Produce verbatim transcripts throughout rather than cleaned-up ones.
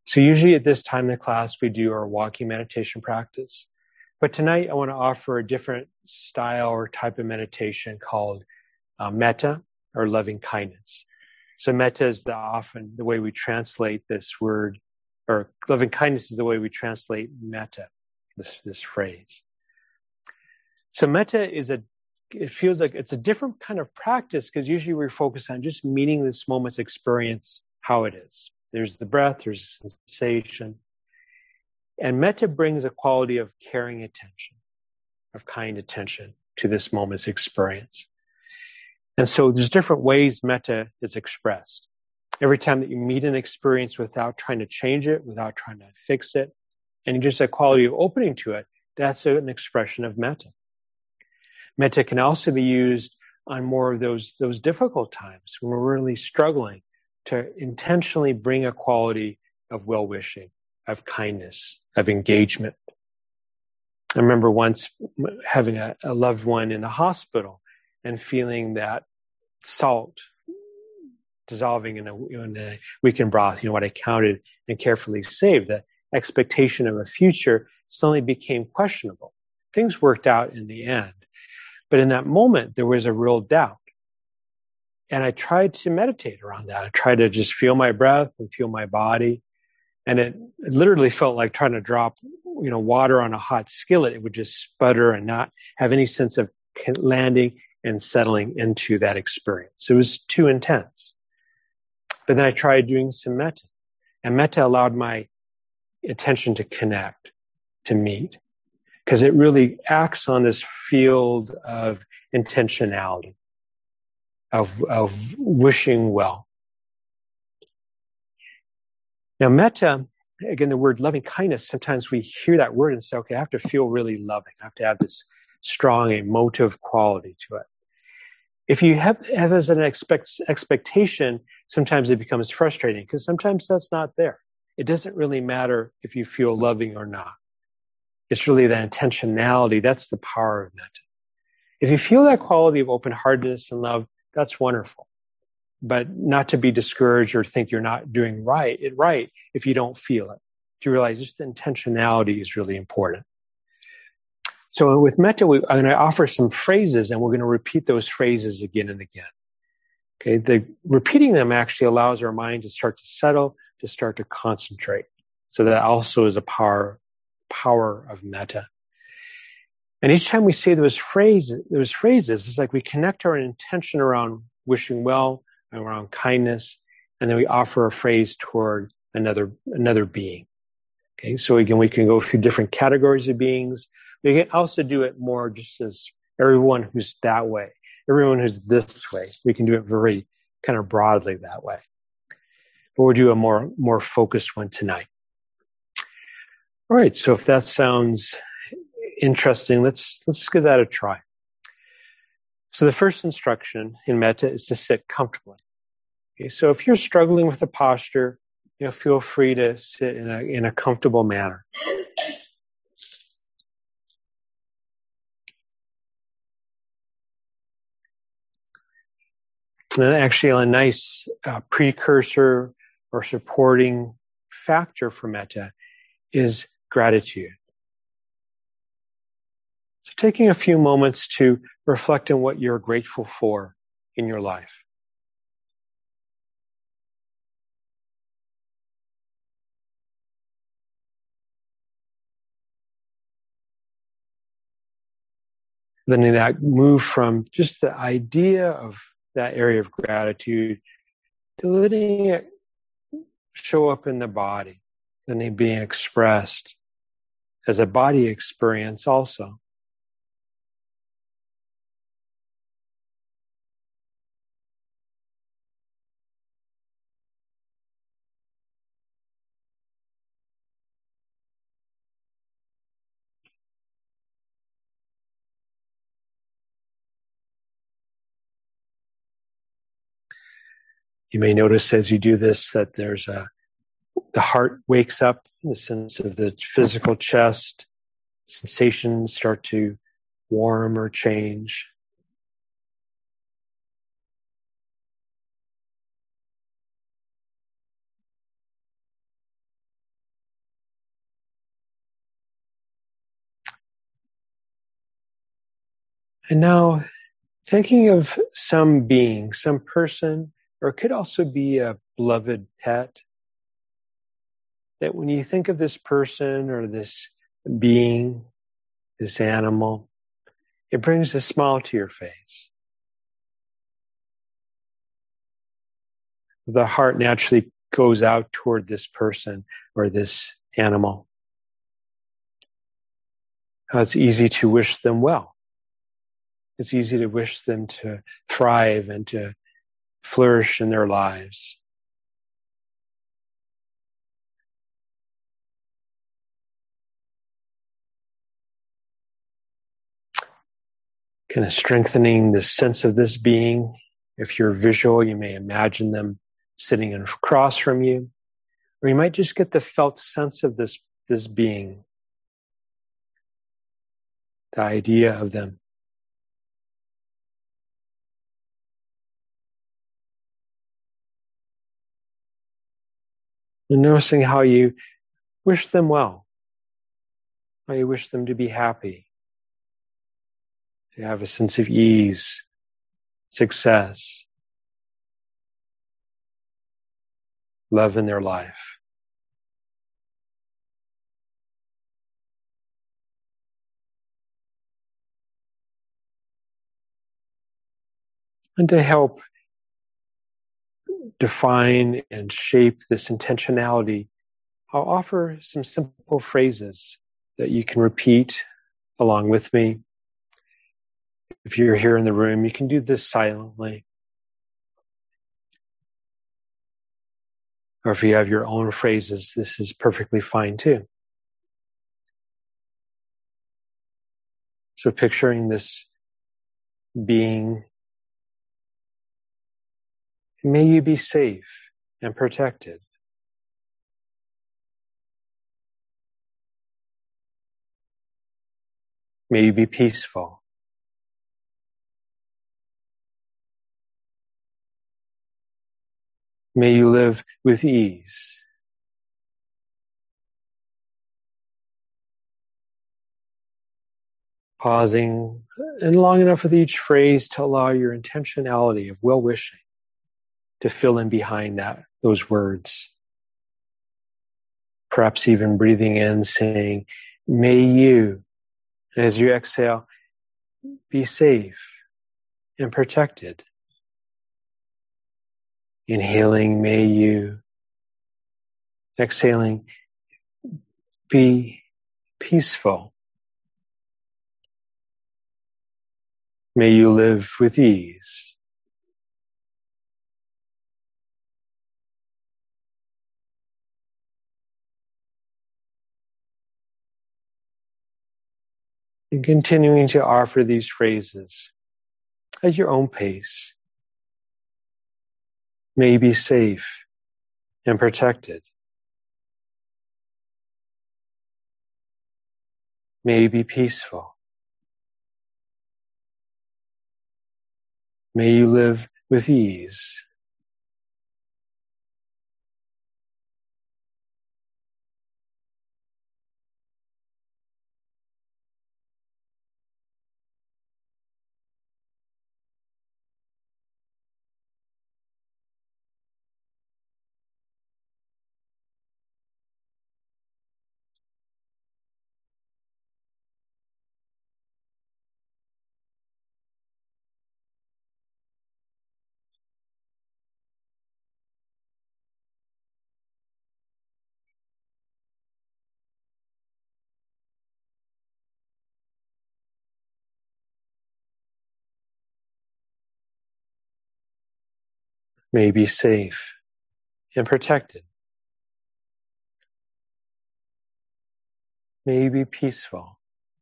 So usually at this time in the class, we do our walking meditation practice. But tonight I want to offer a different style or type of meditation called uh, metta, or loving kindness. So metta is the often the way we translate this word, or loving kindness is the way we translate metta, this, this phrase. So metta is a, it feels like it's a different kind of practice because usually we're focused on just meeting this moment's experience how it is. There's the breath, there's the sensation. And metta brings a quality of caring attention, of kind attention to this moment's experience. And so there's different ways metta is expressed. Every time that you meet an experience without trying to change it, without trying to fix it, and just a quality of opening to it, that's an expression of metta. Metta can also be used on more of those, those difficult times when we're really struggling to intentionally bring a quality of well-wishing, of kindness, of engagement. I remember once having a, a loved one in the hospital and feeling that salt dissolving in a, in a weakened broth, you know, what I counted and carefully saved, the expectation of a future suddenly became questionable. Things worked out in the end. But in that moment, there was a real doubt. And I tried to meditate around that. I tried to just feel my breath and feel my body. And it, it literally felt like trying to drop, you know, water on a hot skillet. It would just sputter and not have any sense of landing and settling into that experience. It was too intense. But then I tried doing some metta. And metta allowed my attention to connect, to meet. Because it really acts on this field of intentionality, of, of wishing well. Now, metta, again, the word loving kindness, sometimes we hear that word and say, okay, I have to feel really loving. I have to have this strong emotive quality to it. If you have, have as an expect, expectation, sometimes it becomes frustrating because sometimes that's not there. It doesn't really matter if you feel loving or not. It's really that intentionality. That's the power of metta. If you feel that quality of open-heartedness and love, that's wonderful. But not to be discouraged or think you're not doing right, it right if you don't feel it. To realize just the intentionality is really important. So with metta, we, I'm going to offer some phrases, and we're going to repeat those phrases again and again. Okay, the repeating them actually allows our mind to start to settle, to start to concentrate. So that also is a power, power of metta. And each time we say those phrases, those phrases, it's like we connect our intention around wishing well, around kindness, and then we offer a phrase toward another another being. Okay, so again, we can go through different categories of beings. We can also do it more just as everyone who's that way, everyone who's this way. We can do it very kind of broadly that way. But we'll do a more more focused one tonight. All right, so if that sounds interesting, let's let's give that a try. So the first instruction in metta is to sit comfortably. Okay, so if you're struggling with the posture, you know, feel free to sit in a in a comfortable manner. And actually, a nice uh, precursor or supporting factor for metta is gratitude. So taking a few moments to reflect on what you're grateful for in your life. Then that move from just the idea of that area of gratitude to letting it show up in the body, then it being expressed as a body experience also. You may notice as you do this that there's a, the heart wakes up in the sense of the physical chest, sensations start to warm or change. And now thinking of some being, some person, or it could also be a beloved pet, that when you think of this person or this being, this animal, it brings a smile to your face. The heart naturally goes out toward this person or this animal. How it's easy to wish them well. It's easy to wish them to thrive and to flourish in their lives. Kind of strengthening the sense of this being. If you're visual, you may imagine them sitting across from you, or you might just get the felt sense of this, this being, the idea of them. And noticing how you wish them well, how you wish them to be happy, to have a sense of ease, success, love in their life. And to help define and shape this intentionality, I'll offer some simple phrases that you can repeat along with me. If you're here in the room, you can do this silently. Or if you have your own phrases, this is perfectly fine too. So picturing this being, may you be safe and protected. May you be peaceful. May you live with ease. Pausing and long enough with each phrase to allow your intentionality of well-wishing to fill in behind that, those words. Perhaps even breathing in, saying, may you, and as you exhale, be safe and protected. Inhaling, may you. Exhaling, be peaceful. May you live with ease. And continuing to offer these phrases at your own pace. May you be safe and protected. May you be peaceful. May you live with ease. May you be safe and protected. May you be peaceful.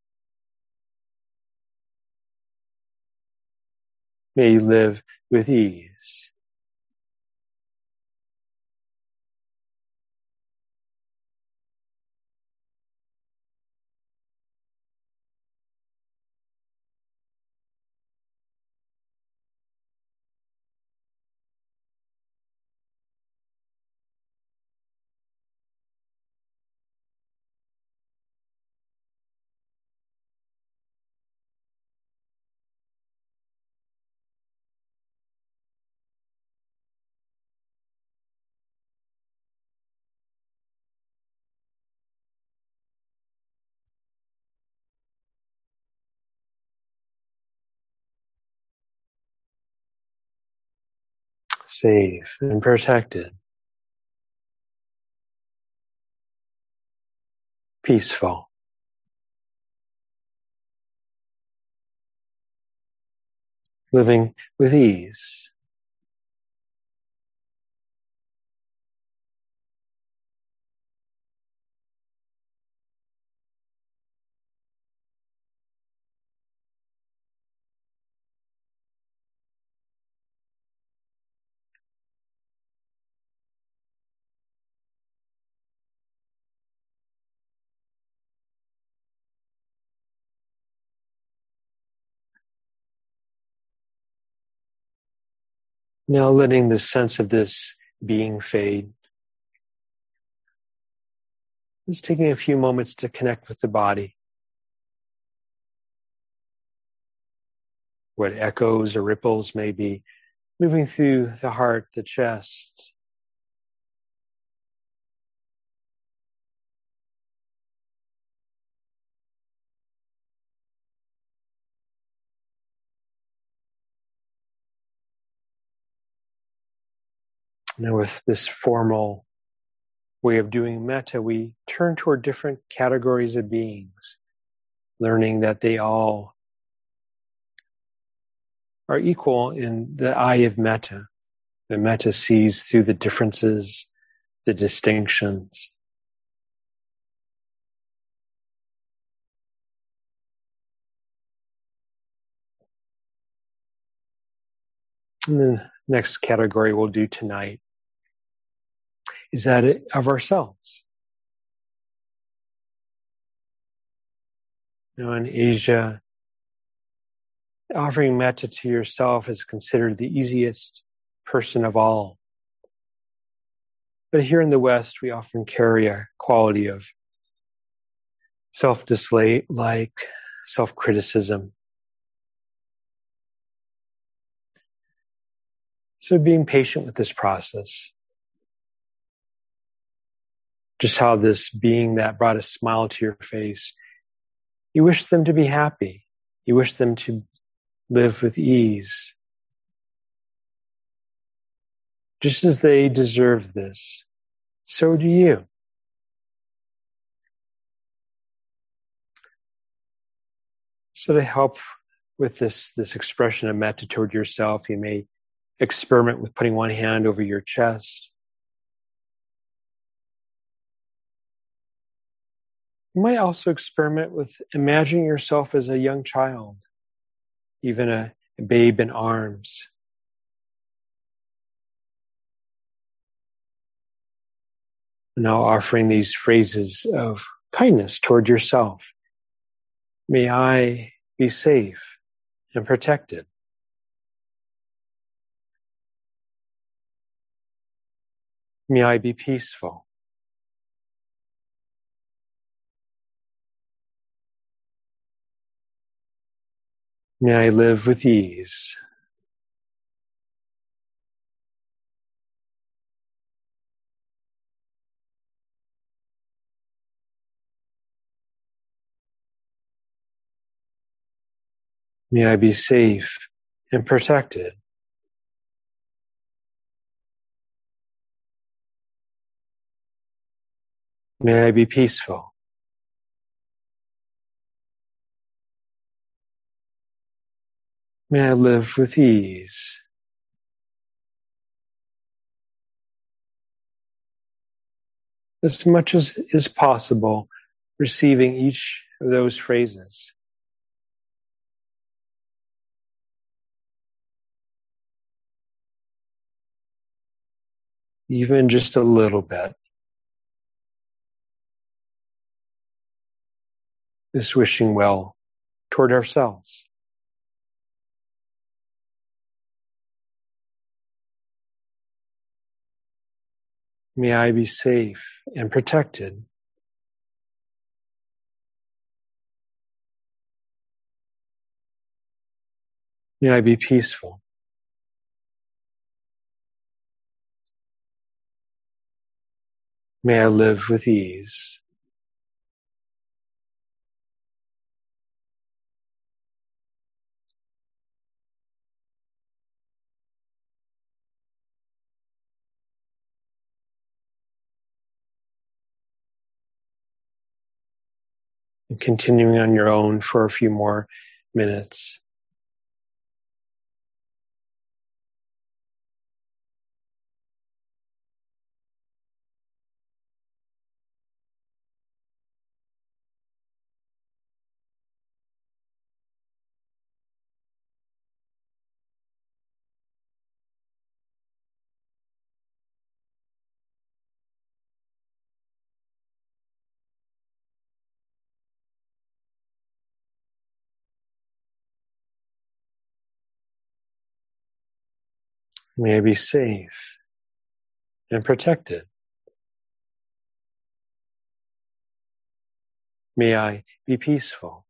May you live with ease. safe and protected, peaceful, living with ease. Now letting the sense of this being fade. Just taking a few moments to connect with the body. What echoes or ripples may be moving through the heart, the chest. Now with this formal way of doing metta, we turn toward different categories of beings, learning that they all are equal in the eye of metta. The metta sees through the differences, the distinctions. And the next category we'll do tonight is that of ourselves. You know, in Asia, offering metta to yourself is considered the easiest person of all. But here in the West, we often carry a quality of self-dislike, self-criticism. So being patient with this process. Just how this being that brought a smile to your face, you wish them to be happy. You wish them to live with ease. Just as they deserve this, so do you. So to help with this, this expression of metta toward yourself, you may experiment with putting one hand over your chest. You might also experiment with imagining yourself as a young child, even a, a babe in arms. Now offering these phrases of kindness toward yourself. May I be safe and protected. May I be peaceful. May I live with ease. May I be safe and protected. May I be peaceful. May I live with ease. As much as is possible, receiving each of those phrases. Even just a little bit. Is wishing well toward ourselves. May I be safe and protected. May I be peaceful. May I live with ease. And continuing on your own for a few more minutes. May I be safe and protected. May I be peaceful.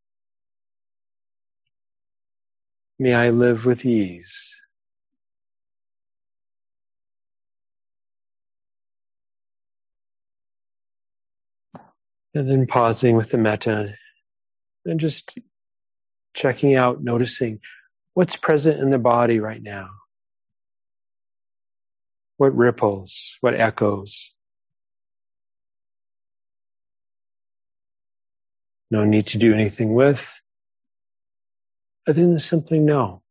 May I live with ease. And then pausing with the metta and just checking out, noticing what's present in the body right now. What ripples, what echoes. No need to do anything with, other than simply know.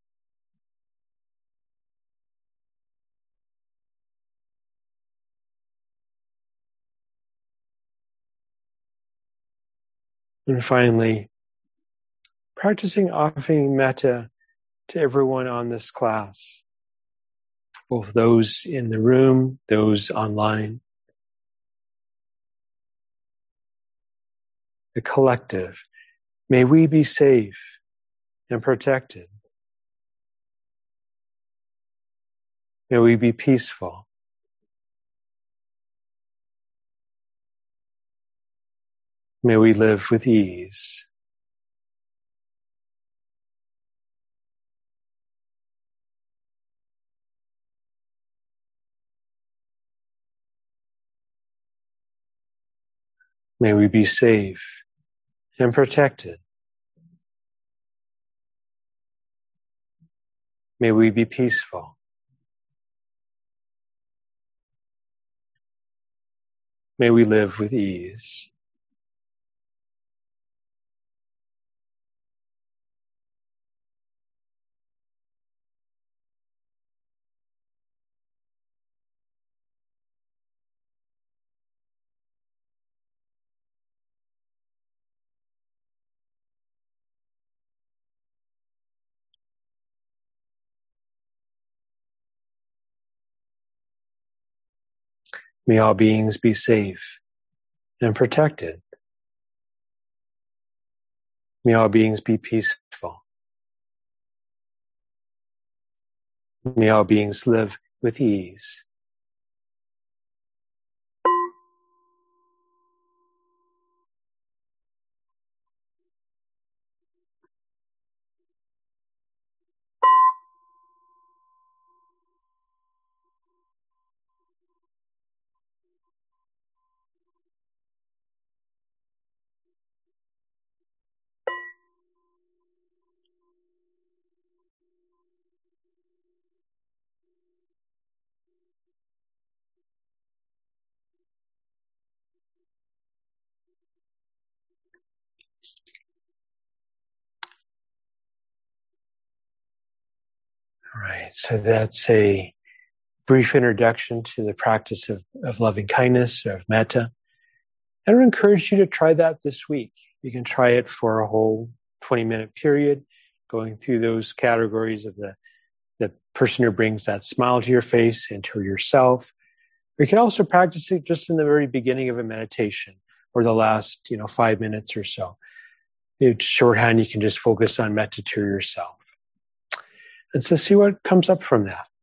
And finally, practicing offering metta to everyone on this class, both those in the room, those online, the collective. May we be safe and protected. May we be peaceful. May we live with ease. May we be safe and protected. May we be peaceful. May we live with ease. May all beings be safe and protected. May all beings be peaceful. May all beings live with ease. All right, so that's a brief introduction to the practice of, of loving kindness, of metta. I would encourage you to try that this week. You can try it for a whole twenty minute period, going through those categories of the, the person who brings that smile to your face and to yourself. Or you can also practice it just in the very beginning of a meditation or the last, you know, five minutes or so. It's shorthand, you can just focus on metta to yourself. And so see what comes up from that.